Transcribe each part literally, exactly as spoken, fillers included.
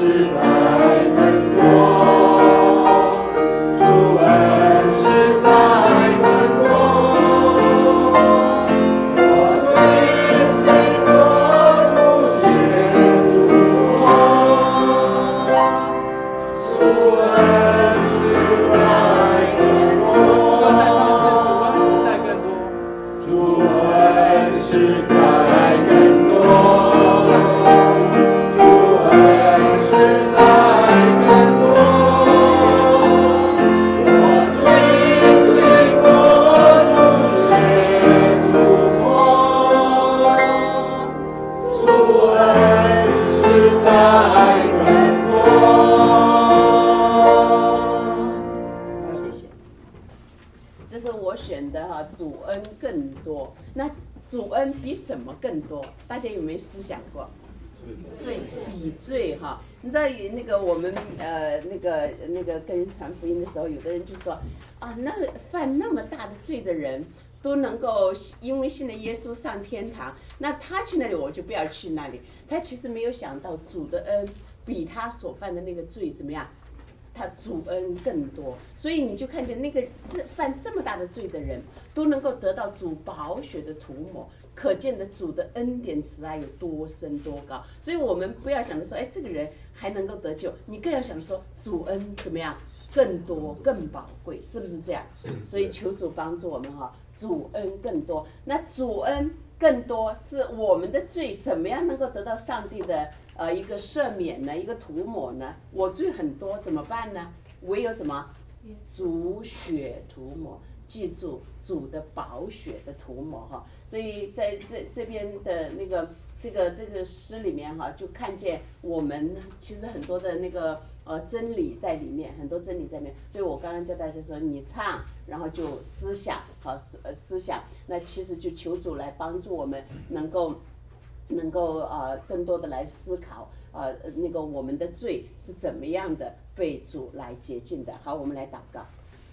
传福音的时候，有的人就说啊，那犯那么大的罪的人都能够因为信了耶稣上天堂，那他去那里我就不要去那里。他其实没有想到主的恩比他所犯的那个罪怎么样，他主恩更多。所以你就看见那个犯这么大的罪的人都能够得到主宝血的涂抹，可见的主的恩典慈爱有多深多高。所以我们不要想着说，哎，这个人还能够得救，你更要想说主恩怎么样更多更宝贵，是不是这样？所以求主帮助我们哈，主恩更多。那主恩更多是我们的罪怎么样能够得到上帝的呃一个赦免呢？一个涂抹呢？我罪很多怎么办呢？唯有什么？主血涂抹。记住主的宝血的涂抹哈。所以在这这边的那个这个这个诗里面哈，就看见我们其实很多的那个呃真理在里面，很多真理在里面。所以我刚刚教大家说，你唱，然后就思想，好呃思想，那其实就求主来帮助我们能够能够呃更多的来思考呃那个我们的罪是怎么样的被主来洁净的。好，我们来祷告。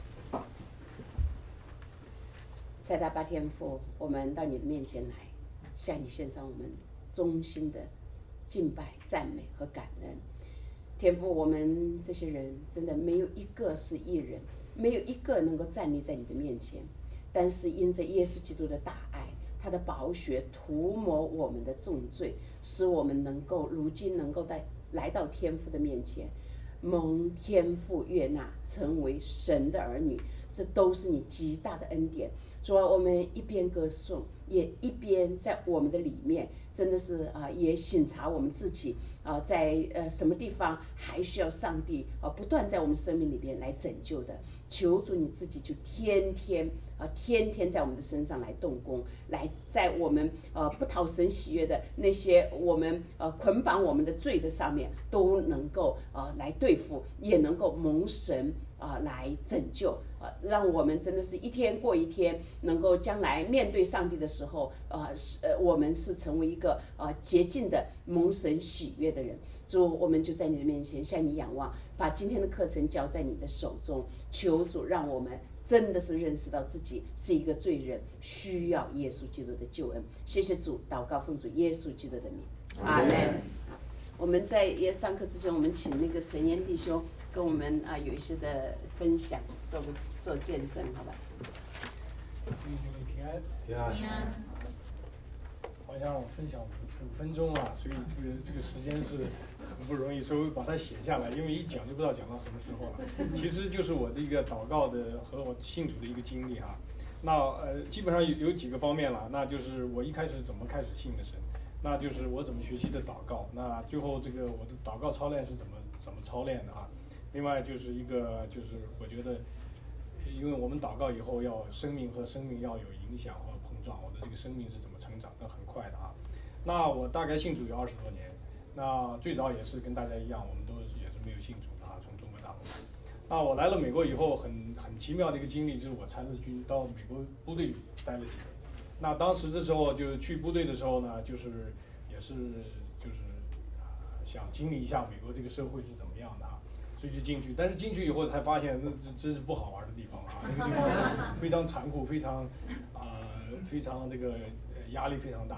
在大八天父，我们到你的面前来，向你献上我们衷心的敬拜、赞美和感恩。天父，我们这些人真的没有一个是义人，没有一个能够站立在你的面前，但是因着耶稣基督的大爱，他的宝血涂抹我们的重罪，使我们能够如今能够在来到天父的面前，蒙天父悦纳，成为神的儿女，这都是你极大的恩典。主啊，我们一边歌颂，也一边在我们的里面，真的是啊、呃，也省察我们自己啊、呃，在呃什么地方还需要上帝啊、呃、不断在我们生命里边来拯救的。求主你自己就天天啊、呃，天天在我们的身上来动工，来在我们呃不讨神喜悦的那些我们呃捆绑我们的罪的上面，都能够啊、呃、来对付，也能够蒙神啊、呃、来拯救啊、呃，让我们真的是一天过一天，能够将来面对上帝的时候，呃是呃我们是成为一个呃洁净的蒙神喜悦的人。主，我们就在你的面前向你仰望，把今天的课程交在你的手中，求主让我们真的是认识到自己是一个罪人，需要耶稣基督的救恩。谢谢主，祷告奉主耶稣基督的名，阿门。我们在也上课之前，我们请那个陈烟弟兄跟我们啊有一些的分享，做个做见证，好吧？ 平安，平安，平安。好像让我分享五五分钟啊，所以这个这个时间是很不容易，所以我把它写下来，因为一讲就不知道讲到什么时候了。其实就是我的一个祷告的和我信主的一个经历啊。那呃，基本上有有几个方面了，那就是我一开始怎么开始信的神，那就是我怎么学习的祷告，那最后这个我的祷告操练是怎么怎么操练的啊。另外就是一个就是我觉得，因为我们祷告以后要生命和生命要有影响和碰撞，我的这个生命是怎么成长的很快的啊。那我大概信主有二十多年，那最早也是跟大家一样，我们都是也是没有信主的啊，从中国大陆。那我来了美国以后，很很奇妙的一个经历，就是我参日军到美国部队里待了几年。那当时的时候，就去部队的时候呢，就是也是就是想经历一下美国这个社会是怎么样的啊，所以就进去。但是进去以后才发现，那这真是不好玩的地方啊，那个地方非常残酷，非常啊、呃、非常这个压力非常大。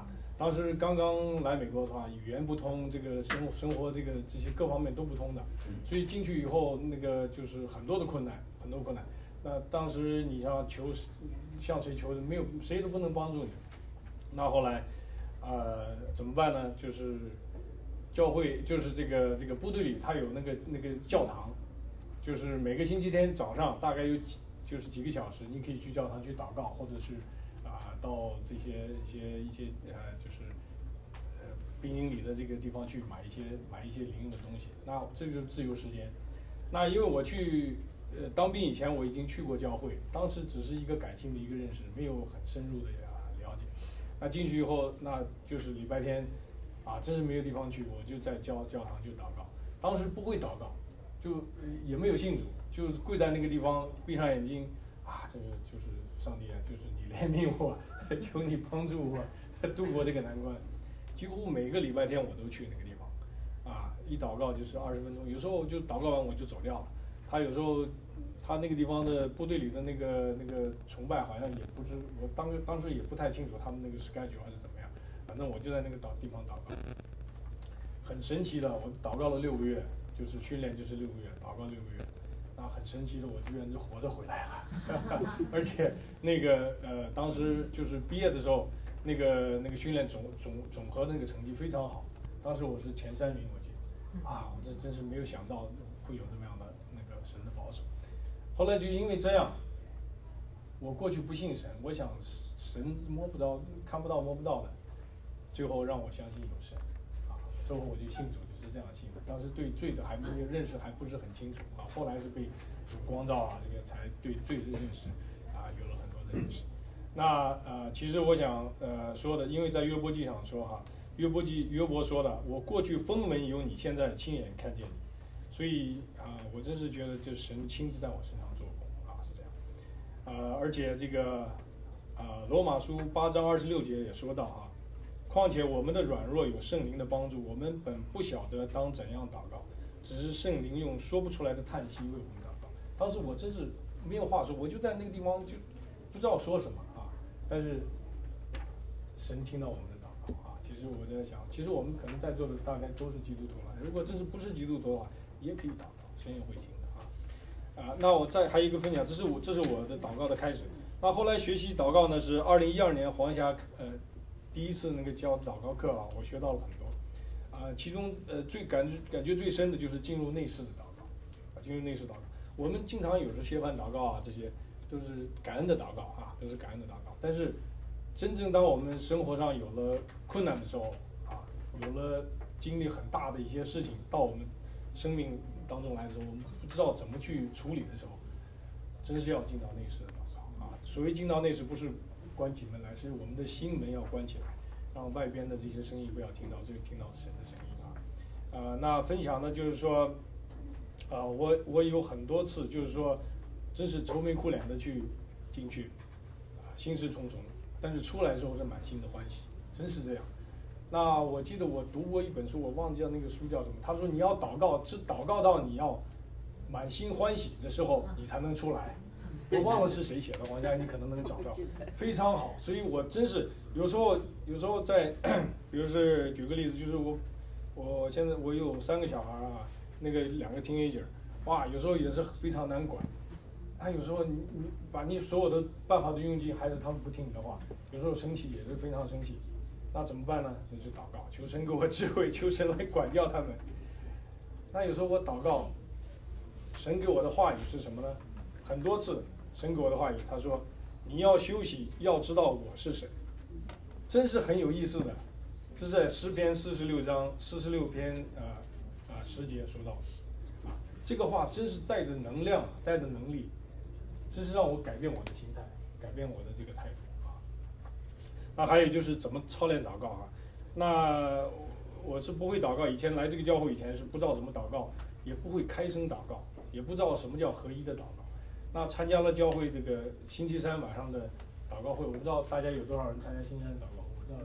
当时刚刚来美国的话，语言不通，这个生生活这个这些各方面都不通的，所以进去以后那个就是很多的困难，很多困难。那当时你像求向谁求，没有谁都不能帮助你。那后来，呃，怎么办呢？就是教会，就是这个这个部队里，他有那个那个教堂，就是每个星期天早上大概有几就是几个小时，你可以去教堂去祷告，或者是啊、呃、到这些一些一些呃就是呃兵营里的这个地方去买一些买一些零用的东西。那这就是自由时间。那因为我去呃当兵以前我已经去过教会，当时只是一个感性的一个认识，没有很深入的啊了解。那进去以后，那就是礼拜天啊，真是没有地方去，我就在教教堂去祷告。当时不会祷告，就也没有信主，就跪在那个地方，闭上眼睛啊，这是就是上帝啊，就是你怜悯我，求你帮助我度过这个难关。几乎每个礼拜天我都去那个地方，啊，一祷告就是二十分钟，有时候就祷告完我就走掉了。他有时候他那个地方的部队里的那个那个崇拜好像也不知，我当当时也不太清楚他们那个 schedule 还是怎么样，反正我就在那个祷地方祷告，很神奇的，我祷告了六个月，就是训练就是六个月，祷告六个月，那很神奇的，我居然是活着回来了，而且那个呃当时就是毕业的时候，那个那个训练总总总和那个成绩非常好，当时我是前三名，我记得，啊，我这真是没有想到会有这么样的那个神的保守。后来就因为这样，我过去不信神，我想神摸不着、看不到、摸不到的，最后让我相信有神，啊，最后我就信主，就是这样信的。当时对罪的还没有认识，还不是很清楚啊。后来是被主光照啊，这个才对罪的认识啊有了很多的认识。那呃，其实我想呃说的，因为在约伯记上说哈，约伯记约伯说的，我过去风闻有你，现在亲眼看见你。所以啊、呃，我真是觉得这神亲自在我身上做工啊，是这样。呃，而且这个啊、呃，罗马书八章二十六节也说到啊，况且我们的软弱有圣灵的帮助，我们本不晓得当怎样祷告，只是圣灵用说不出来的叹息为我们祷告。当时我真是没有话说，我就在那个地方就不知道说什么啊，但是神听到我们的祷告啊。其实我在想，其实我们可能在座的大概都是基督徒了，如果真是不是基督徒的话，也可以祷告，神也会听的啊。啊，那我再还有一个分享，这是我这是我的祷告的开始。那后来学习祷告呢，是二零一二年黄霞呃第一次那个教祷告课啊，我学到了很多啊。其中呃最感感觉最深的就是进入内室的祷告啊，进入内室祷告。我们经常有时歇饭祷告啊，这些都是感恩的祷告啊，都是感恩的祷告。但是真正当我们生活上有了困难的时候啊，有了经历很大的一些事情到我们生命当中来的时候，我们不知道怎么去处理的时候，真是要进到内室的祷告啊。所谓进到内室，不是关起门来，是我们的心门要关起来，让外边的这些声音不要听到，只有听到神的声音啊。呃，那分享呢，就是说，啊、呃，我我有很多次就是说，真是愁眉苦脸的去进去，啊，心事重重，但是出来的时候是满心的欢喜，真是这样。那我记得我读过一本书，我忘记了那个书叫什么。他说你要祷告，只祷告到你要满心欢喜的时候，你才能出来。我忘了是谁写的，黄家你可能能找到，非常好。所以我真是有时候，有时候在，比如是举个例子，就是我，我现在我有三个小孩啊，那个两个 teenager， 哇，有时候也是非常难管。他有时候你你把你所有的办法都用尽，还是他们不听你的话，有时候生气也是非常生气。那怎么办呢？就是祷告，求神给我智慧，求神来管教他们。那有时候我祷告，神给我的话语是什么呢？很多次神给我的话语，他说你要休息，要知道我是神，真是很有意思的。这是在诗篇四十六章四十六篇啊啊十节说到的啊，这个话真是带着能量，带着能力，真是让我改变我的心态，改变我的这个态度。那还有就是怎么操练祷告啊？那我是不会祷告，以前来这个教会以前是不知道怎么祷告，也不会开声祷告，也不知道什么叫合一的祷告。那参加了教会这个星期三晚上的祷告会，我不知道大家有多少人参加星期三祷告会，我知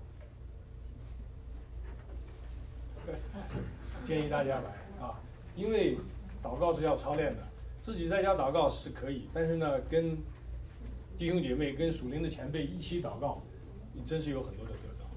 道，建议大家来啊，因为祷告是要操练的，自己在家祷告是可以，但是呢，跟弟兄姐妹跟属灵的前辈一起祷告，你真是有很多的得着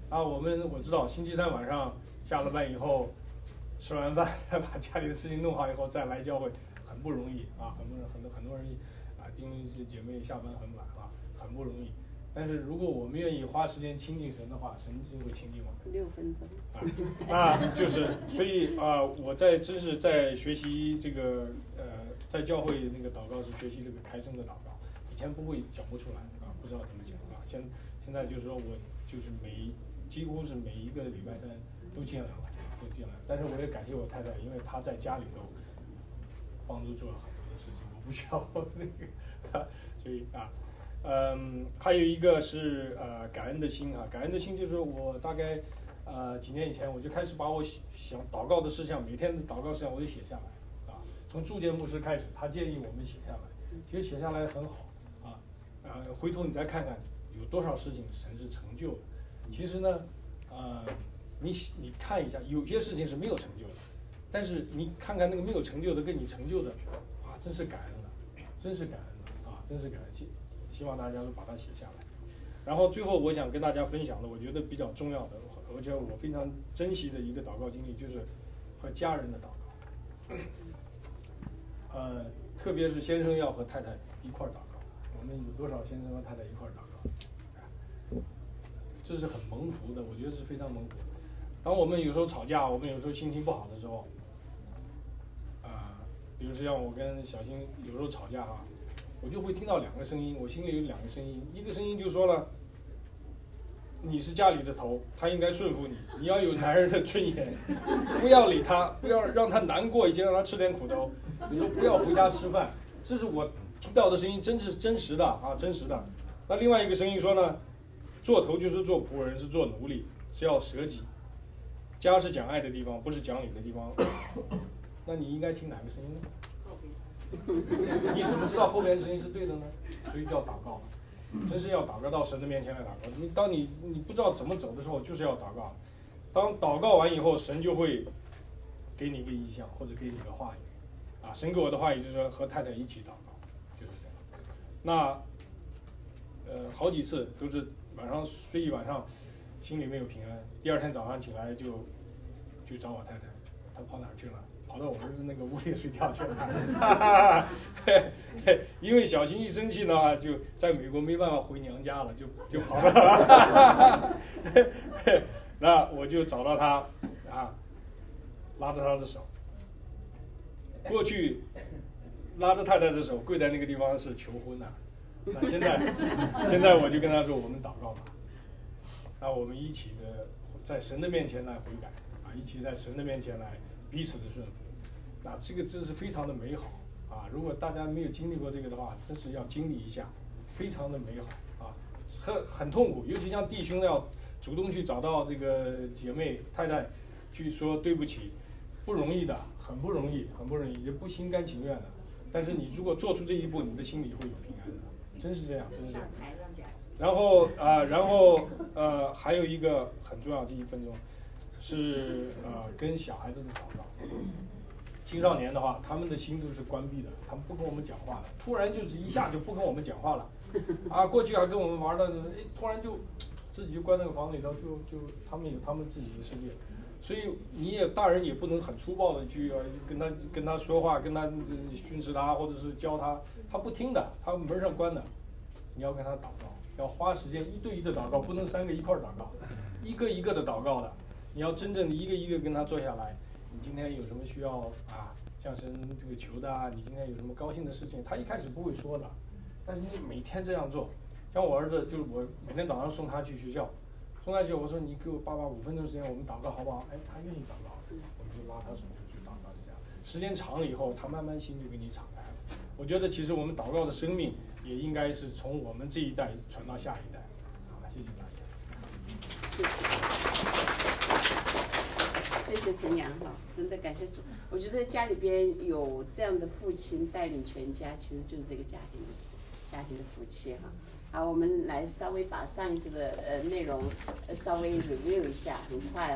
啊，我们我知道星期三晚上下了班以后，吃完饭把家里的事情弄好以后再来教会，很不容易啊，很多人很多很多人啊，今天是姐妹下班很晚啊，很不容易。但是如果我们愿意花时间亲近神的话，神就会亲近我们。 六分钟。 啊，啊就是所以啊，我在真是在学习这个呃，在教会那个祷告是学习这个开声的祷告，以前不会讲不出来啊，不知道怎么讲啊。现现在就是说我就是每几乎是每一个礼拜三都进来了，都进来。但是我也感谢我太太，因为她在家里头帮助做了很多的事情，我不需要那个，啊所以啊。嗯，还有一个是呃感恩的心哈、啊，感恩的心就是我大概呃几年以前我就开始把我想祷告的事项，每天的祷告事项我就写下来啊。从铸剑牧师开始，他建议我们写下来，其实写下来很好啊。呃，回头你再看看有多少事情神是成就的。其实呢，呃，你你看一下，有些事情是没有成就的，但是你看看那个没有成就的跟你成就的，啊，真是感恩的，真是感恩的啊，真是感恩。希望大家都把它写下来。然后最后我想跟大家分享的，我觉得比较重要的，而且我非常珍惜的一个祷告经历，就是和家人的祷告。呃，特别是先生要和太太一块儿祷告。我们有多少先生和太太一块儿祷告？这是很蒙福的，我觉得是非常蒙福的。当我们有时候吵架，我们有时候心情不好的时候，啊、呃，比如像我跟小新有时候吵架啊。我就会听到两个声音，我心里有两个声音，一个声音就说了，你是家里的头，他应该顺服你，你要有男人的尊严，不要理他，不要让他难过一些，让他吃点苦头。你说不要回家吃饭，这是我听到的声音，真是真实的啊，真实的。那另外一个声音说呢，做头就是做仆人，是做奴隶，是要舍己。家是讲爱的地方，不是讲理的地方。那你应该听哪个声音呢？你怎么知道后面的声音是对的呢？所以叫祷告，真是要祷告到神的面前来祷告。你当你你不知道怎么走的时候，就是要祷告。当祷告完以后，神就会给你一个意向，或者给你一个话语。啊，神给我的话语就是说和太太一起祷告，就是这样。那呃好几次都是晚上睡一晚上，心里没有平安。第二天早上起来就去找我太太，她跑哪儿去了？跑到我儿子那个屋里睡觉去了，因为小新一生气呢，就在美国没办法回娘家了，就就跑了。那我就找到他啊，拉着他的手，过去拉着太太的手跪在那个地方是求婚的、啊。那现在现在我就跟他说，我们祷告吧，那我们一起的在神的面前来悔改啊，一起在神的面前来彼此的顺服。那这个真是非常的美好啊！如果大家没有经历过这个的话，真是要经历一下，非常的美好啊，很很痛苦。尤其像弟兄要主动去找到这个姐妹太太，去说对不起，不容易的，很不容易，很不容易，也不心甘情愿的。但是你如果做出这一步，你的心里会有平安的，真是这样，真是这样。然后啊、呃，然后呃，还有一个很重要的一分钟是呃，跟小孩子的祷告。青少年的话，他们的心都是关闭的，他们不跟我们讲话了，突然就是一下就不跟我们讲话了，啊，过去还跟我们玩的，哎，突然就自己就关那个房里头，就就他们有他们自己的世界，所以你也大人也不能很粗暴的去跟他跟他说话，跟他训斥他，或者是教他，他不听的，他门上关的，你要跟他祷告，要花时间一对一的祷告，不能三个一块儿祷告，一个一个的祷告的，你要真正的一个一个跟他坐下来。你今天有什么需要啊？向神这个求的啊？你今天有什么高兴的事情？他一开始不会说的，但是你每天这样做，像我儿子，就是我每天早上送他去学校，送他去，我说你给我爸爸五分钟时间，我们祷告好不好？哎，他愿意祷告，我们就拉他手就去祷告一下。时间长了以后，他慢慢心就给你敞开了。我觉得其实我们祷告的生命也应该是从我们这一代传到下一代。好，谢谢大家。 谢谢。谢谢陈阳哈，真的感谢主。我觉得家里边有这样的父亲带领全家，其实就是这个家庭的家庭的福气哈。好，我们来稍微把上一次的呃内容呃稍微 review 一下，很快哈。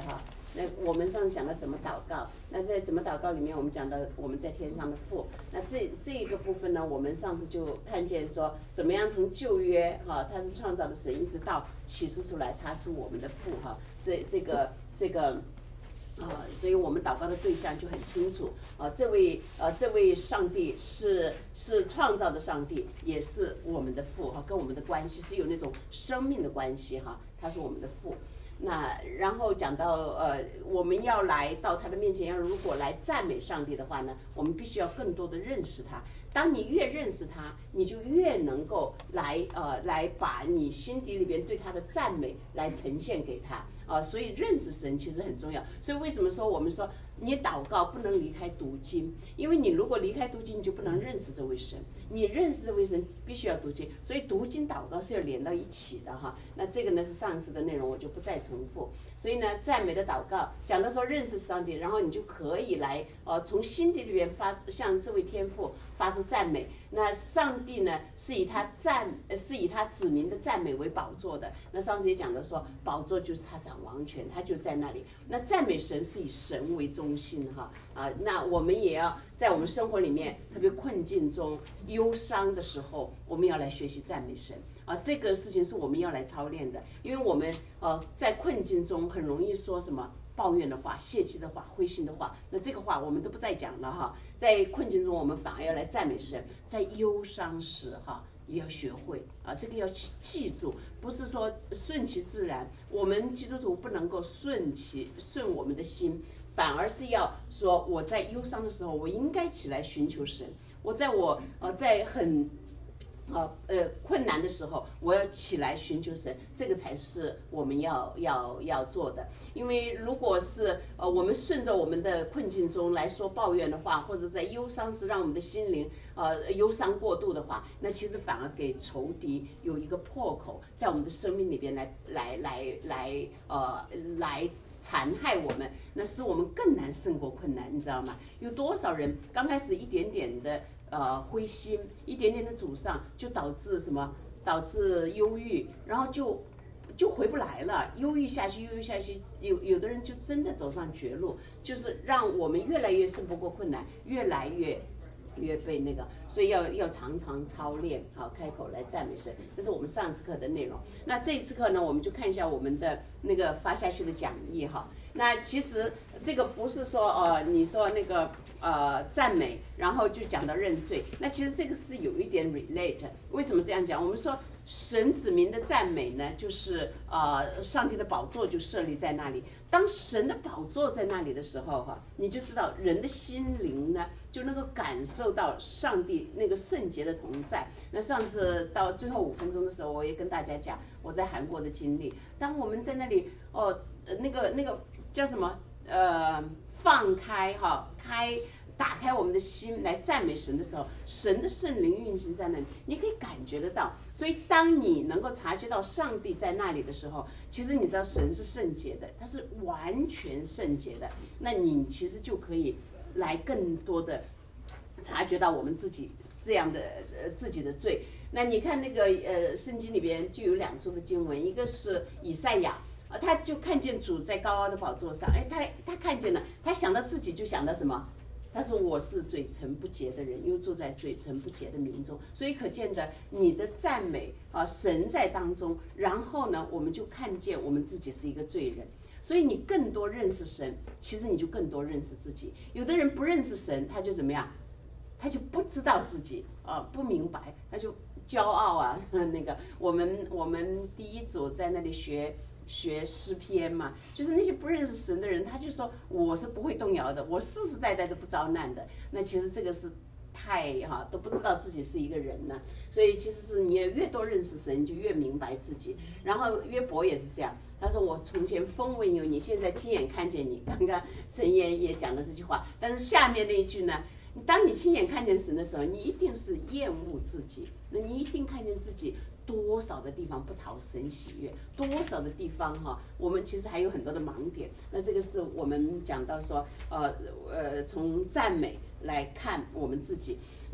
那我们上次讲到怎么祷告，那在怎么祷告里面，我们讲到我们在天上的父。那这这一个部分呢，我们上次就看见说，怎么样从旧约哈，他是创造的神，一直到启示出来，他是我们的父哈。这这个这个。呃，所以我们祷告的对象就很清楚啊、呃，这位呃这位上帝是是创造的上帝，也是我们的父哈，跟我们的关系是有那种生命的关系哈，他是我们的父。那然后讲到呃，我们要来到他的面前，要如果来赞美上帝的话呢，我们必须要更多的认识他。当你越认识他，你就越能够来呃来把你心底里边对他的赞美来呈现给他啊、呃。所以认识神其实很重要。所以为什么说我们说你祷告不能离开读经？因为你如果离开读经，你就不能认识这位神。你认识这位神，必须要读经。所以读经祷告是要连到一起的哈。那这个呢是上次的内容，我就不再重复。所以呢，赞美的祷告讲到说认识上帝，然后你就可以来呃从心底里面发向这位天父发出赞美。那上帝呢是以他赞呃是以他子民的赞美为宝座的。那上次也讲到说，宝座就是他掌王权，他就在那里。那赞美神是以神为中心哈啊，那我们也要在我们生活里面，特别困境中、忧伤的时候，我们要来学习赞美神。啊，这个事情是我们要来操练的，因为我们呃在困境中很容易说什么抱怨的话、泄气的话、灰心的话，那这个话我们都不再讲了哈。在困境中，我们反而要来赞美神；在忧伤时哈，也要学会啊，这个要记住，不是说顺其自然。我们基督徒不能够顺其顺我们的心，反而是要说我在忧伤的时候，我应该起来寻求神；我在我呃在很呃呃困难的时候，我要起来寻求神，这个才是我们要要要做的。因为如果是呃我们顺着我们的困境中来说抱怨的话，或者在忧伤时让我们的心灵呃忧伤过度的话，那其实反而给仇敌有一个破口，在我们的生命里边来来来来呃来残害我们，那使我们更难胜过困难，你知道吗？有多少人刚开始一点点的呃灰心，一点点的沮丧，就导致什么？导致忧郁，然后就就回不来了，忧郁下去，忧郁下去，有有的人就真的走上绝路，就是让我们越来越胜不过困难，越来越越被那个，所以要要常常操练，好开口来赞美神，这是我们上次课的内容。那这一次课呢，我们就看一下我们的那个发下去的讲义哈。那其实这个不是说呃，你说那个呃赞美，然后就讲到认罪，那其实这个是有一点 relate。为什么这样讲？我们说神子民的赞美呢，就是呃上帝的宝座就设立在那里。当神的宝座在那里的时候哈，你就知道人的心灵呢就能够感受到上帝那个圣洁的同在。那上次到最后五分钟的时候，我也跟大家讲我在韩国的经历。当我们在那里哦，那个那个叫什么呃放开哈开。打开我们的心来赞美神的时候，神的圣灵运行在那里，你可以感觉得到。所以当你能够察觉到上帝在那里的时候，其实你知道神是圣洁的，他是完全圣洁的，那你其实就可以来更多的察觉到我们自己这样的呃自己的罪。那你看那个呃圣经里边就有两处的经文，一个是以赛亚。啊，他就看见主在高高的宝座上，哎，他他看见了，他想到自己就想到什么？他说我是嘴唇不洁的人，又住在嘴唇不洁的民中，所以可见的你的赞美啊，神在当中，然后呢，我们就看见我们自己是一个罪人，所以你更多认识神，其实你就更多认识自己。有的人不认识神，他就怎么样？他就不知道自己啊，不明白，他就骄傲啊。那个我们我们第一组在那里学。学诗篇嘛，就是那些不认识神的人，他就说我是不会动摇的，我世世代代都不遭难的。那其实这个是太哈、啊、都不知道自己是一个人呢。所以其实是你也越多认识神，就越明白自己。然后约伯也是这样，他说我从前风闻有你，现在亲眼看见你。刚刚陈燕也讲了这句话，但是下面那一句呢？当你亲眼看见神的时候，你一定是厌恶自己，那你一定看见自己多少的地方不讨神喜悦，多少的地方哈，我们其实还有很多的盲点。那这个是我们讲到说，呃呃，从赞美来看我们自己。那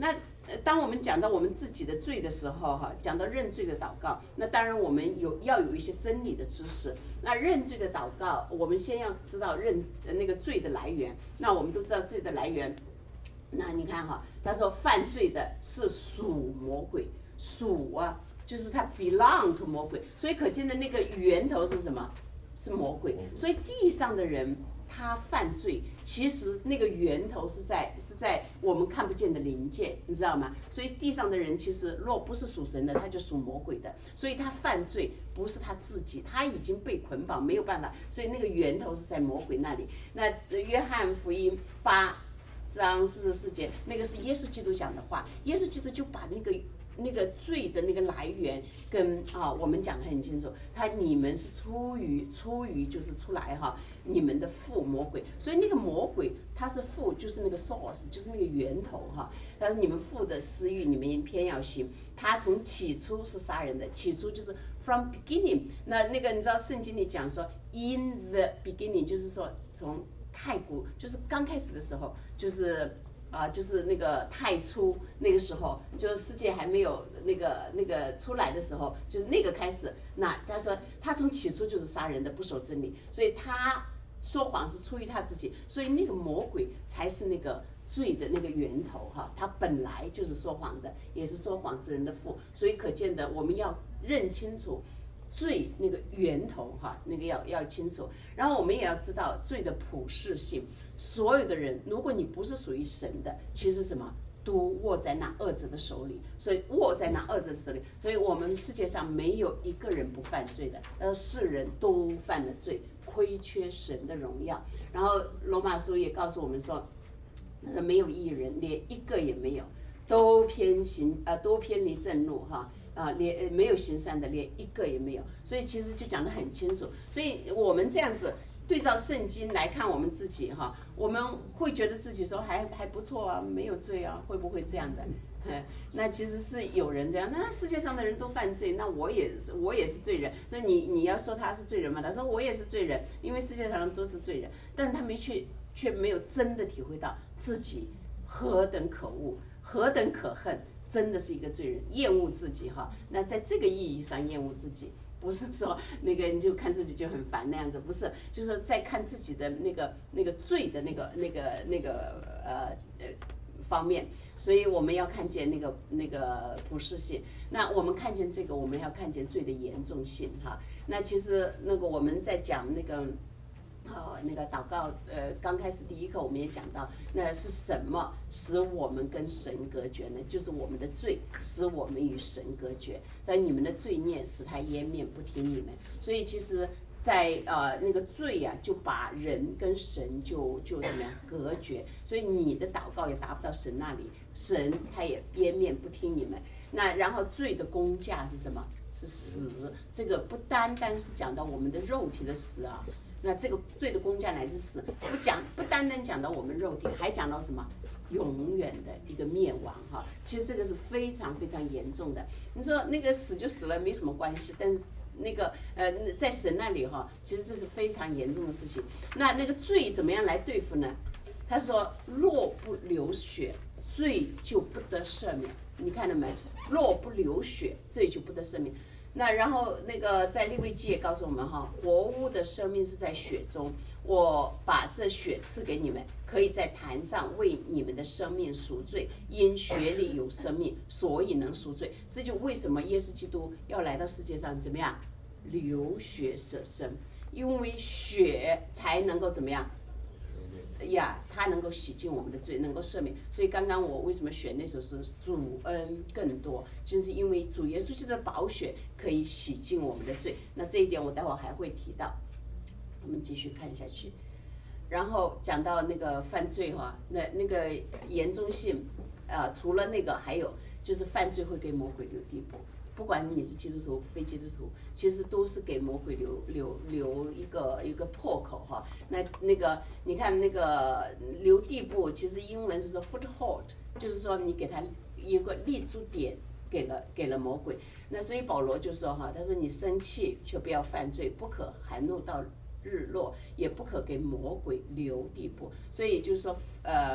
当我们讲到我们自己的罪的时候，哈，讲到认罪的祷告，那当然我们有要有一些真理的知识。那认罪的祷告，我们先要知道认那个罪的来源。那我们都知道罪的来源。那你看哈，他说犯罪的是属魔鬼，属啊，就是他 belong to 魔鬼，所以可见的那个源头是什么？是魔鬼。所以地上的人他犯罪，其实那个源头是在是在我们看不见的灵界，你知道吗？所以地上的人其实若不是属神的，他就属魔鬼的。所以他犯罪不是他自己，他已经被捆绑，没有办法。所以那个源头是在魔鬼那里。那约翰福音八章四十四节，那个是耶稣基督讲的话，耶稣基督就把那个。那个罪的那个来源跟啊，我们讲得很清楚，他你们是出于出于就是出来哈，你们的父魔鬼，所以那个魔鬼他是父，就是那个 source， 就是那个源头哈。但是你们父的私欲，你们偏要行，他从起初是杀人的，起初就是 from beginning。那那个你知道圣经里讲说 in the beginning， 就是说从太古，就是刚开始的时候，就是。啊，就是那个太初那个时候，就是世界还没有那个那个出来的时候，就是那个开始。那他说他从起初就是杀人的，不守真理，所以他说谎是出于他自己，所以那个魔鬼才是那个罪的那个源头哈。他本来就是说谎的，也是说谎之人的父，所以可见的我们要认清楚罪那个源头哈，那个要要清楚。然后我们也要知道罪的普世性。所有的人，如果你不是属于神的，其实什么都握在那恶者的手里，所以握在那恶者的手里，所以我们世界上没有一个人不犯罪的，而世人都犯了罪，亏缺神的荣耀。然后罗马书也告诉我们说，没有义人，连一个也没有，都偏行呃都偏离正路哈。啊，连没有行善的，连一个也没有，所以其实就讲得很清楚。所以我们这样子对照圣经来看我们自己哈，我们会觉得自己说还还不错啊，没有罪啊，会不会这样的？那其实是有人这样，那世界上的人都犯罪，那我也是我也是罪人。那你你要说他是罪人吗？他说我也是罪人，因为世界上都是罪人，但是他没去却没有真的体会到自己何等可恶，何等可恨。真的是一个罪人，厌恶自己哈。那在这个意义上厌恶自己，不是说那个你就看自己就很烦那样子，不是，就是在看自己的那个那个罪的那个那个那个呃呃方面。所以我们要看见那个那个普世性。那我们看见这个，我们要看见罪的严重性哈。那其实那个我们在讲那个。哦，那个祷告，呃，刚开始第一课我们也讲到，那是什么使我们跟神隔绝呢？就是我们的罪使我们与神隔绝，在你们的罪孽使他湮灭不听你们。所以其实在，呃那个罪呀、啊，就把人跟神就就怎么样隔绝，所以你的祷告也达不到神那里，神他也湮灭不听你们。那然后罪的工价是什么？是死。这个不单单是讲到我们的肉体的死啊。那这个罪的工价乃是死，不讲不单单讲到我们肉体，还讲到什么永远的一个灭亡哈。其实这个是非常非常严重的。你说那个死就死了没什么关系，但是那个呃在神那里哈，其实这是非常严重的事情。那那个罪怎么样来对付呢？他说若不流血，罪就不得赦免。你看到没？若不流血，罪就不得赦免。那然后那个在利未记也告诉我们哈，活物的生命是在血中，我把这血赐给你们，可以在坛上为你们的生命赎罪，因血里有生命，所以能赎罪。这就为什么耶稣基督要来到世界上怎么样流血舍身，因为血才能够怎么样呀，它能够洗净我们的罪，能够赦免。所以刚刚我为什么选那首诗主恩更多，就是因为主耶稣基督的宝血可以洗净我们的罪。那这一点我待会儿还会提到，我们继续看下去。然后讲到那个犯罪哈，那那个严重性，呃，除了那个还有就是犯罪会给魔鬼留地步。不管你是基督徒非基督徒，其实都是给魔鬼留留留一个一个破口哈。那那个你看那个留地步，其实英文是说 foothold， 就是说你给他一个立足点，给了给了魔鬼。那所以保罗就说哈，他说你生气却不要犯罪，不可含怒到日落，也不可给魔鬼留地步。所以就是说呃。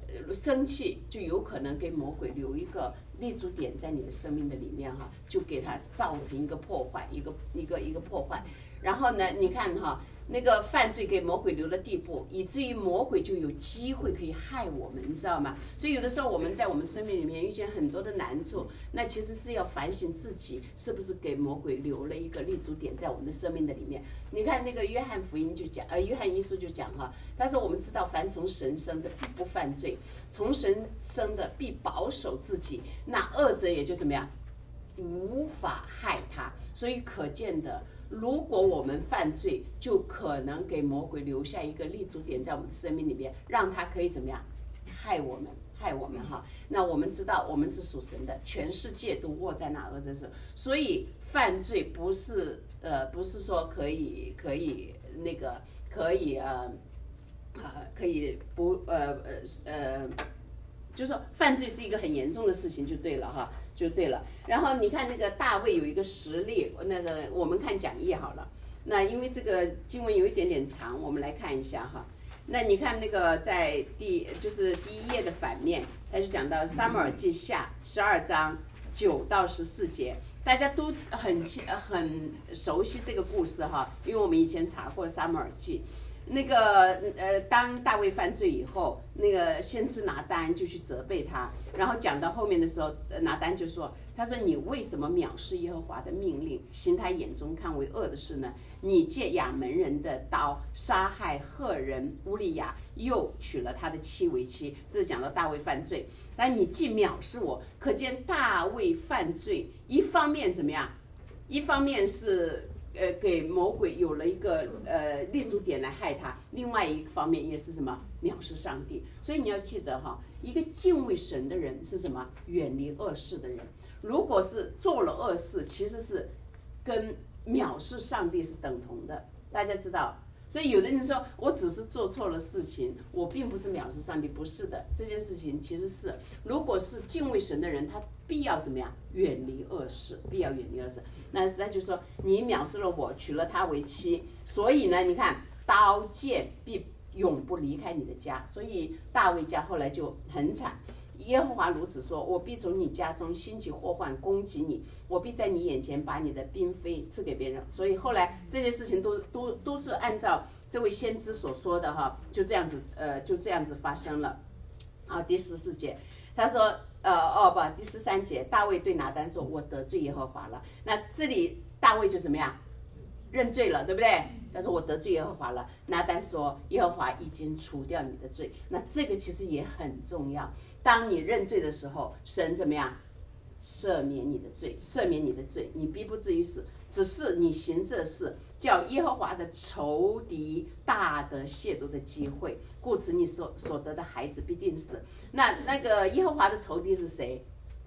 生气就有可能给魔鬼留一个立足点在你的生命的里面哈，就给他造成一个破坏，一个一个一个破坏。然后呢，你看哈，那个犯罪给魔鬼留了地步，以至于魔鬼就有机会可以害我们，你知道吗？所以有的时候我们在我们生命里面遇见很多的难处，那其实是要反省自己是不是给魔鬼留了一个立足点在我们的生命的里面。你看那个约翰福音就讲，呃，约翰一书就讲哈，他说我们知道凡从神生的必不犯罪，从神生的必保守自己，那恶者也就怎么样，无法害他。所以可见的，如果我们犯罪，就可能给魔鬼留下一个立足点在我们的生命里面，让他可以怎么样害我们，害我们哈。那我们知道我们是属神的，全世界都握在那恶者手，所以犯罪不是呃不是说可以可以那个可以呃呃可以不呃呃呃，就是说犯罪是一个很严重的事情就对了哈。就对了。然后你看那个大卫有一个实例，那个我们看讲义好了。那因为这个经文有一点点长，我们来看一下哈。那你看那个在第就是第一页的反面，他就讲到撒母耳记下十二章九到十四节，大家都很很熟悉这个故事哈，因为我们以前查过撒母耳记。那个呃，当大卫犯罪以后，那个先知拿单就去责备他，然后讲到后面的时候，拿单就说：“他说你为什么藐视耶和华的命令，行他眼中看为恶的事呢？你借亚门人的刀杀害赫人乌利亚，又娶了他的妻为妻。”这是讲到大卫犯罪，但你既藐视我，可见大卫犯罪，一方面怎么样？一方面是。呃，给魔鬼有了一个呃立足点来害他，另外一方面也是什么藐视上帝。所以你要记得哈，一个敬畏神的人是什么？远离恶事的人。如果是做了恶事，其实是跟藐视上帝是等同的，大家知道。所以有的人说我只是做错了事情，我并不是藐视上帝，不是的。这件事情其实是，如果是敬畏神的人，他必要怎么样？远离恶事，必要远离恶事。那那就说你藐视了我，娶了她为妻，所以呢，你看刀剑必永不离开你的家。所以大卫家后来就很惨。耶和华如此说：我必从你家中兴起祸患攻击你，我必在你眼前把你的嫔妃赐给别人。所以后来这些事情都都都是按照这位先知所说的哈，就这样子呃就这样子发生了。啊，第十四节，他说呃哦不，第十三节，大卫对拿单说：我得罪耶和华了。那这里大卫就怎么样？认罪了，对不对？他说我得罪耶和华了。拿单说耶和华已经除掉你的罪。那这个其实也很重要。当你认罪的时候，神怎么样？赦免你的罪，赦免你的罪，你必不至于死。只是你行这事，叫耶和华的仇敌大得亵渎的机会，故此你所所得的孩子必定死。那那个耶和华的仇敌是谁？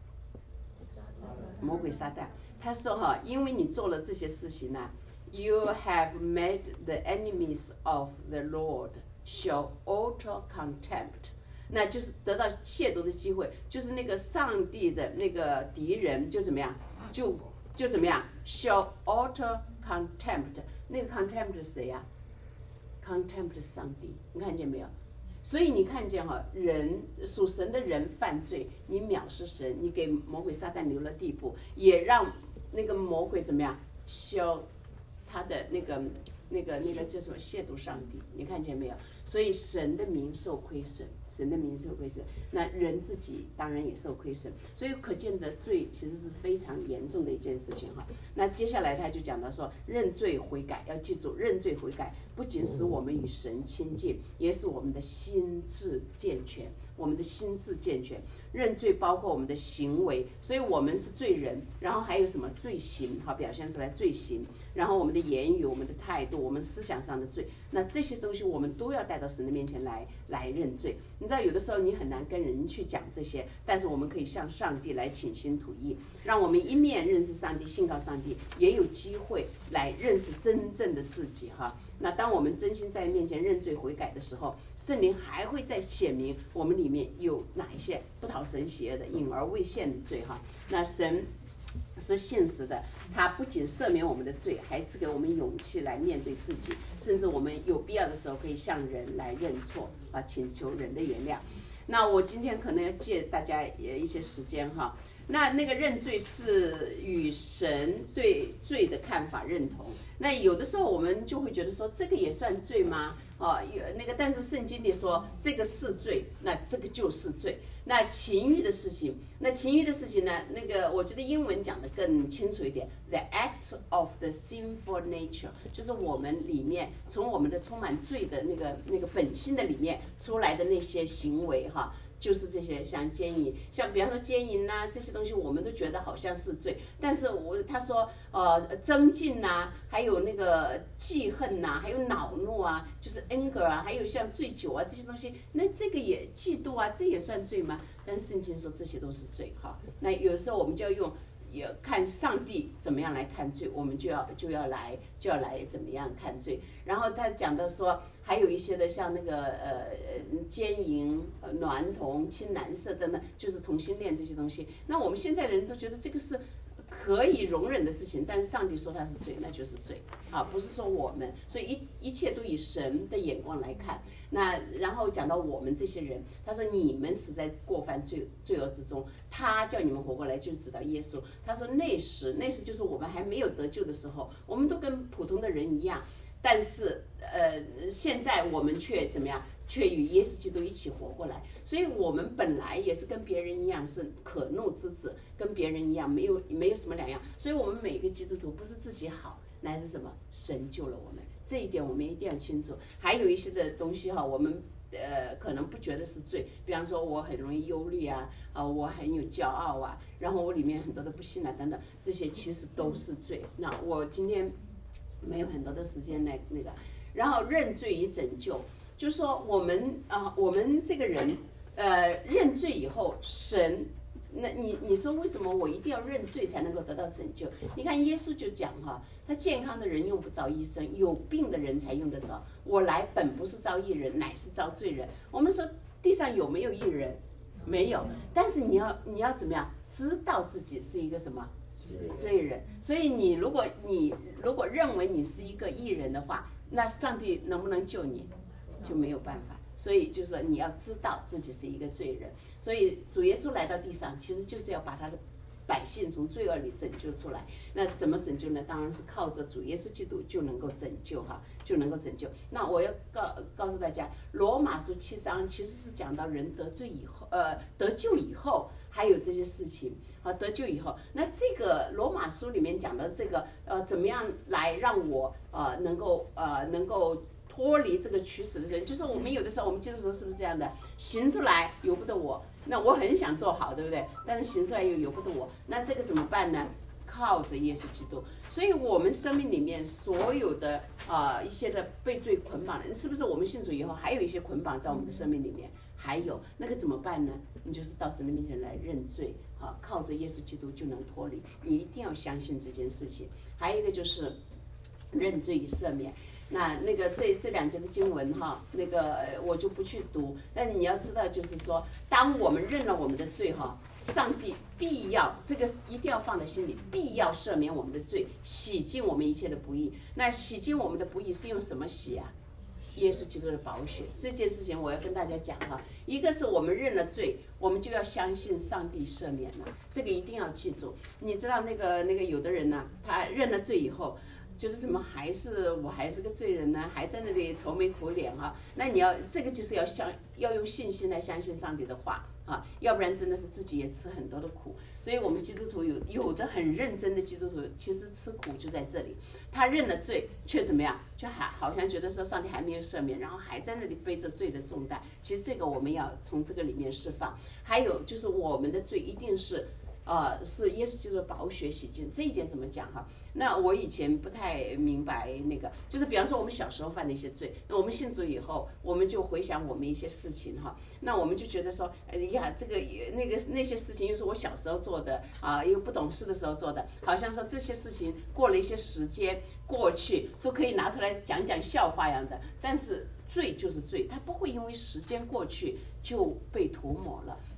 魔鬼撒旦。他说哈，因为你做了这些事情呢、啊。You have made the enemies of the Lord show utter contempt， 那就是得到亵渎的机会，就是那个上帝的那个敌人就怎么样，就就怎么样 show utter contempt。那个 contempt 是谁呀、啊、？contempt 是上帝，你看见没有？所以你看见哈，人属神的人犯罪，你藐视神，你给魔鬼撒旦留了地步，也让那个魔鬼怎么样 show。他的那个、那个、那个叫什么？亵渎上帝，你看见没有？所以神的名受亏损，神的名受亏损，那人自己当然也受亏损。所以可见的罪其实是非常严重的一件事情哈。那接下来他就讲到说，认罪悔改，要记住，认罪悔改不仅使我们与神亲近，也使我们的心智健全。我们的心智健全，认罪包括我们的行为，所以我们是罪人，然后还有什么罪行，好表现出来罪行，然后我们的言语、我们的态度、我们思想上的罪，那这些东西我们都要带到神的面前来来认罪。你知道有的时候你很难跟人去讲这些，但是我们可以向上帝来倾心吐意，让我们一面认识上帝、信靠上帝，也有机会来认识真正的自己哈。那当我们真心在面前认罪悔改的时候，圣灵还会再显明我们里面有哪一些不讨神喜悦的隐而未现的罪哈。那神是信实的，他不仅赦免我们的罪，还赐给我们勇气来面对自己，甚至我们有必要的时候可以向人来认错啊，请求人的原谅。 那我今天可能要借大家一些时间哈。那那个认罪是与神对罪的看法认同。那有的时候我们就会觉得说，这个也算罪吗？哦，有那个，但是圣经里说这个是罪，那这个就是罪。那情欲的事情，那情欲的事情呢？那个我觉得英文讲的更清楚一点 ，the act of the sinful nature， 就是我们里面从我们的充满罪的那个那个本性的里面出来的那些行为哈。就是这些像奸淫，像比方说奸淫呐、啊、这些东西，我们都觉得好像是罪，但是我他说呃增进呐、啊，还有那个记恨呐、啊，还有恼怒啊，就是 anger 啊，还有像醉酒啊这些东西，那这个也嫉妒啊，这也算罪吗？但是圣经说这些都是罪哈。那有时候我们就要用。也看上帝怎么样来看罪，我们就要就要来就要来怎么样看罪。然后他讲的说，还有一些的像那个呃奸淫、呃娈童、青蓝色等等，就是同性恋这些东西。那我们现在的人都觉得这个是可以容忍的事情，但是上帝说它是罪，那就是罪啊，不是说我们。所以一一切都以神的眼光来看。那然后讲到我们这些人，他说你们死在过犯罪罪恶之中，他叫你们活过来，就是指到耶稣。他说那时那时就是我们还没有得救的时候，我们都跟普通的人一样，但是呃现在我们却怎么样？却与耶稣基督一起活过来，所以我们本来也是跟别人一样，是可怒之子，跟别人一样，没有没有什么两样。所以我们每个基督徒不是自己好，乃是什么？神救了我们，这一点我们一定要清楚。还有一些的东西哈，我们呃可能不觉得是罪，比方说我很容易忧虑啊，啊、呃、我很有骄傲啊，然后我里面很多的不信啊等等，这些其实都是罪。那我今天没有很多的时间来那个，然后认罪与拯救。就是说我们啊、呃，我们这个人，呃，认罪以后，神，那你你说为什么我一定要认罪才能够得到拯救？你看耶稣就讲哈，他健康的人用不着医生，有病的人才用得着。我来本不是招义人，乃是招罪人。我们说地上有没有义人？没有，但是你要你要怎么样知道自己是一个什么罪人？所以你如果你如果认为你是一个义人的话，那上帝能不能救你？就没有办法，所以就是你要知道自己是一个罪人。所以主耶稣来到地上，其实就是要把他的百姓从罪恶里拯救出来。那怎么拯救呢？当然是靠着主耶稣基督就能够拯救哈，就能够拯救。那我要告告诉大家，罗马书七章其实是讲到人得罪以后，呃，得救以后还有这些事情啊，得救以后，那这个罗马书里面讲的这个呃，怎么样来让我呃能够呃能够。脱离这个驱使的人，就是我们有的时候，我们基督徒是不是这样的？行出来由不得我，那我很想做好，对不对？但是行出来又由不得我，那这个怎么办呢？靠着耶稣基督。所以我们生命里面所有的啊、呃、一些的被罪捆绑的人，是不是我们信主以后还有一些捆绑在我们的生命里面？还有那个怎么办呢？你就是到神的面前来认罪啊，靠着耶稣基督就能脱离。你一定要相信这件事情。还有一个就是认罪与赦免。那那个这这两节的经文哈，那个我就不去读。但是你要知道，就是说，当我们认了我们的罪哈，上帝必要这个一定要放在心里，必要赦免我们的罪，洗净我们一切的不义。那洗净我们的不义是用什么洗啊？耶稣基督的宝血。这件事情我要跟大家讲哈，一个是我们认了罪，我们就要相信上帝赦免了，这个一定要记住。你知道那个那个有的人呢，他认了罪以后。就是怎么还是我还是个罪人呢？还在那里愁眉苦脸哈？那你要这个就是要相要用信心来相信上帝的话啊，要不然真的是自己也吃很多的苦。所以我们基督徒有有的很认真的基督徒，其实吃苦就在这里。他认了罪，却怎么样？就还好像觉得说上帝还没有赦免，然后还在那里背着罪的重担。其实这个我们要从这个里面释放。还有就是我们的罪一定是。呃，是耶稣基督的宝血洗净，这一点怎么讲哈？那我以前不太明白那个，就是比方说我们小时候犯的一些罪，那我们信主以后，我们就回想我们一些事情哈，那我们就觉得说，哎呀，这个那个那些事情又是我小时候做的啊，又不懂事的时候做的，好像说这些事情过了一些时间过去，都可以拿出来讲讲笑话一样的，但是罪就是罪，它不会因为时间过去就被涂抹了。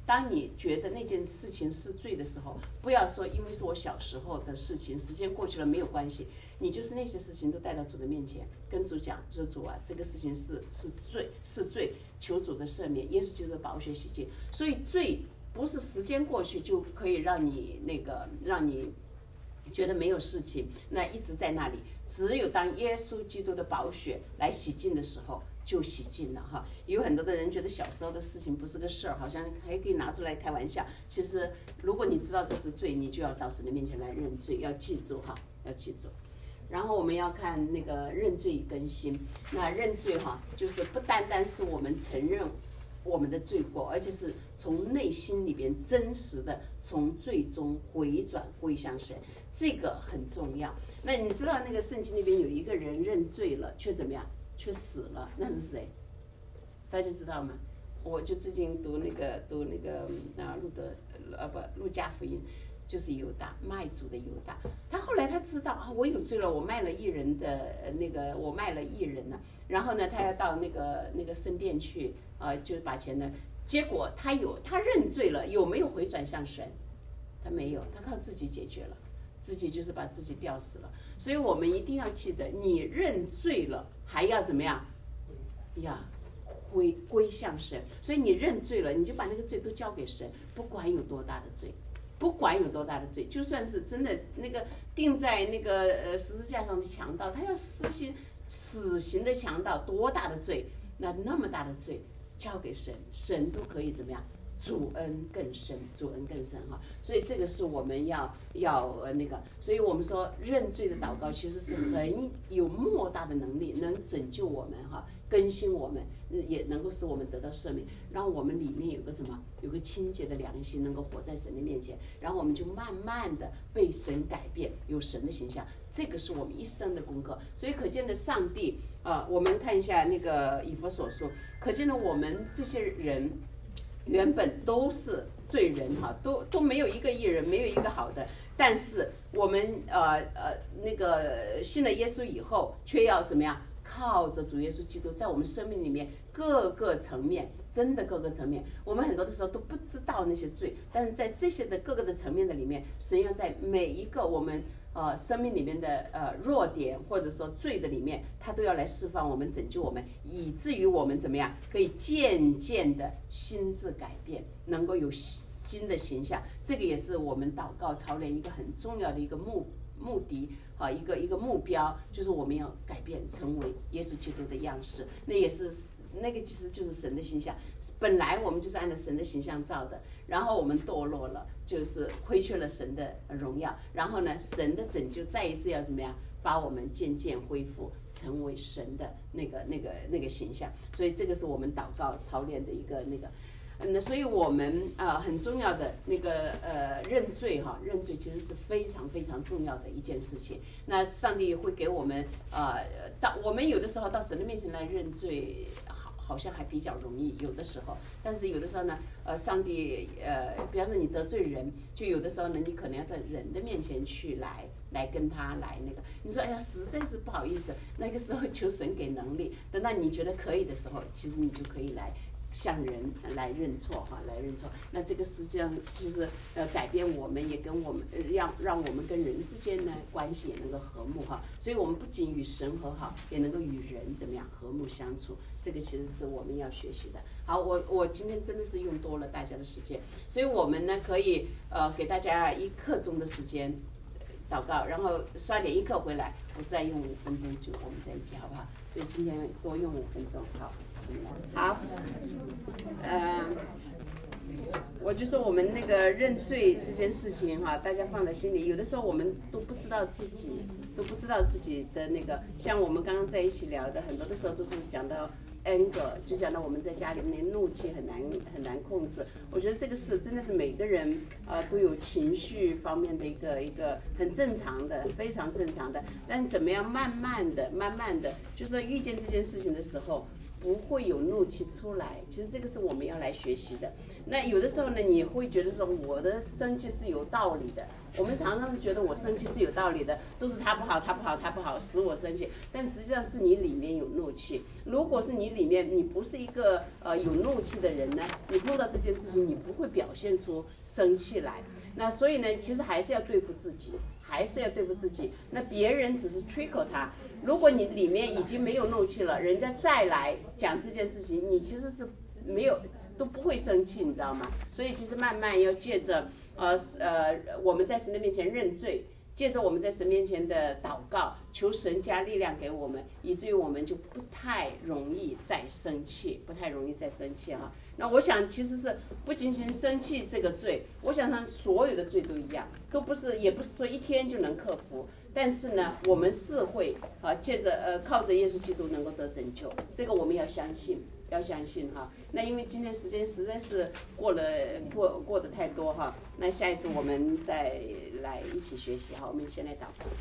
当你觉得那件事情是罪的时候，不要说因为是我小时候的事情，时间过去了没有关系，你就是那些事情都带到主的面前，跟主讲说主啊，这个事情是是罪是罪，求主的赦免，耶稣基督的宝血洗净。所以罪不是时间过去就可以让你那个让你觉得没有事情，那一直在那里。只有当耶稣基督的宝血来洗净的时候，就洗净了哈。有很多的人觉得小时候的事情不是个事儿，好像还可以拿出来开玩笑。其实，如果你知道这是罪，你就要到神的面前来认罪，要记住哈，要记住。然后我们要看那个认罪与更新。那认罪哈，就是不单单是我们承认我们的罪过，而且是从内心里边真实的从罪中回转归向神，这个很重要。那你知道那个圣经里边有一个人认罪了，却怎么样？却死了，那是谁？大家知道吗？我就最近读那个读那个啊路德呃不路加福音，就是犹大卖主的犹大，他后来他知道啊我有罪了，我卖了一人的那个我卖了一人了，然后呢他要到那个那个圣殿去啊、呃、就把钱呢，结果他有他认罪了，有没有回转向神？他没有，他靠自己解决了。自己就是把自己吊死了，所以我们一定要记得，你认罪了，还要怎么样？呀，归归向神。所以你认罪了，你就把那个罪都交给神，不管有多大的罪，不管有多大的罪，就算是真的那个钉在那个呃十字架上的强盗，他要实行死刑的强盗，多大的罪？那那么大的罪交给神，神都可以怎么样？主恩更深，主恩更深哈，所以这个是我们要要呃那个，所以我们说认罪的祷告其实是很有莫大的能力，能拯救我们哈，更新我们，也能够使我们得到赦免，让我们里面有个什么，有个清洁的良心，能够活在神的面前，然后我们就慢慢的被神改变，有神的形象，这个是我们一生的功课。所以可见的上帝啊、呃，我们看一下那个以弗所书，可见的我们这些人。原本都是罪人哈，都都没有一个义人，没有一个好的。但是我们呃呃那个信了耶稣以后，却要怎么样？靠着主耶稣基督，在我们生命里面各个层面，真的各个层面，我们很多的时候都不知道那些罪，但是在这些的各个的层面的里面，神要在每一个我们。呃，生命里面的呃弱点或者说罪的里面，他都要来释放我们、拯救我们，以至于我们怎么样可以渐渐的心智改变，能够有新的形象。这个也是我们祷告操练一个很重要的一个目目的啊，一个一个目标，就是我们要改变，成为耶稣基督的样式。那也是。那个其实就是神的形象，本来我们就是按照神的形象造的，然后我们堕落了，就是亏缺了神的荣耀，然后呢，神的拯救再一次要怎么样，把我们渐渐恢复成为神的那个那个那个形象，所以这个是我们祷告操练的一个那个，嗯，所以我们啊、呃、很重要的那个呃认罪哈，认罪其实是非常非常重要的一件事情。那上帝会给我们呃到我们有的时候到神的面前来认罪。好像还比较容易，有的时候，但是有的时候呢，呃，上帝，呃，比方说你得罪人，就有的时候呢，你可能要在人的面前去来，来跟他来那个，你说哎呀，实在是不好意思，那个时候求神给能力，等到你觉得可以的时候，其实你就可以来。向人来认错哈，来认错，那这个实际上就是呃改变我们，也跟我们呃让让我们跟人之间呢关系也能够和睦哈，所以我们不仅与神和好，也能够与人怎么样和睦相处，这个其实是我们要学习的。好，我我今天真的是用多了大家的时间，所以我们呢可以呃给大家一刻钟的时间祷告，然后十二点一刻回来，我再用五分钟就我们在一起好不好？所以今天多用五分钟，好。好，呃，我就说我们那个认罪这件事情哈，大家放在心里。有的时候我们都不知道自己，都不知道自己的那个，像我们刚刚在一起聊的，很多的时候都是讲到 anger， 就讲到我们在家里面怒气很难很难控制。我觉得这个是真的是每个人啊、呃、都有情绪方面的一个一个很正常的，非常正常的。但怎么样慢慢的、慢慢的，就是说遇见这件事情的时候。 不会有怒气出来。其实这个是我们要来学习的。那有的时候呢，你会觉得说我的生气是有道理的。我们常常是觉得我生气是有道理的，都是他不好，他不好，他不好，使我生气。但实际上是你里面有怒气。如果是你里面你不是一个呃有怒气的人呢，你碰到这件事情你不会表现出生气来。那所以呢，其实还是要对付自己，还是要对付自己。那别人只是 trickle 他，如果你里面已经没有怒气了，人家再来讲这件事情，你其实是没有都不会生气，你知道吗？所以其实慢慢要借着呃呃我们在神的面前认罪，借着我们在神面前的祷告，求神加力量给我们，以至于我们就不太容易再生气，不太容易再生气哈。那我想其实是不仅仅生气这个罪，我想他所有的罪都一样，都不是，也不是说一天就能克服。但是呢，我们是会啊，借着呃靠着耶稣基督能够得拯救，这个我们要相信。要相信哈，那因为今天时间实在是过了过过得太多哈，那下一次我们再来一起学习哈。我们先来祷告。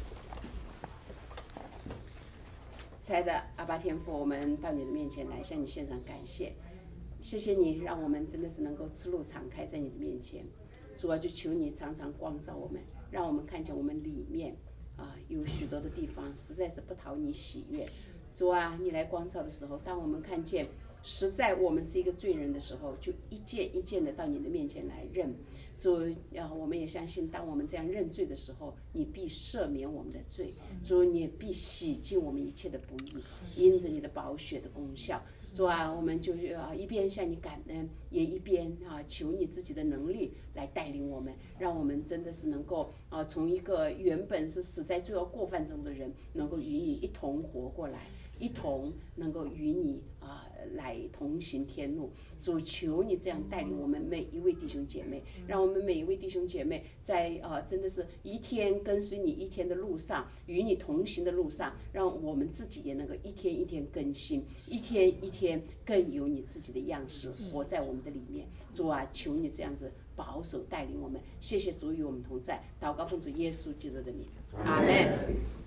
亲爱的阿爸天父，我们到你的面前来，向你献上感谢，谢谢你让我们真的是能够赤露敞开在你的面前。主啊，就求你常常光照我们，让我们看见我们里面啊有许多的地方实在是不讨你喜悦。主啊，你来光照的时候，当我们看见实在我们是一个罪人的时候，就一件一件的到你的面前来认。主啊，我们也相信，当我们这样认罪的时候，你必赦免我们的罪。主，你也必洗净我们一切的不义，因着你的宝血的功效。主啊，我们就啊一边向你感恩，也一边啊求你自己的能力来带领我们，让我们真的是能够啊从一个原本是死在罪恶过犯中的人，能够与你一同活过来。一同能够与你啊、呃、来同行天路。主，求你这样带领我们每一位弟兄姐妹，让我们每一位弟兄姐妹在啊、呃、真的是一天跟随你一天的路上，与你同行的路上，让我们自己也能够一天一天更新，一天一天更有你自己的样式活在我们的里面。主啊，求你这样子保守带领我们。谢谢主与我们同在，祷告奉主耶稣基督的名，阿们。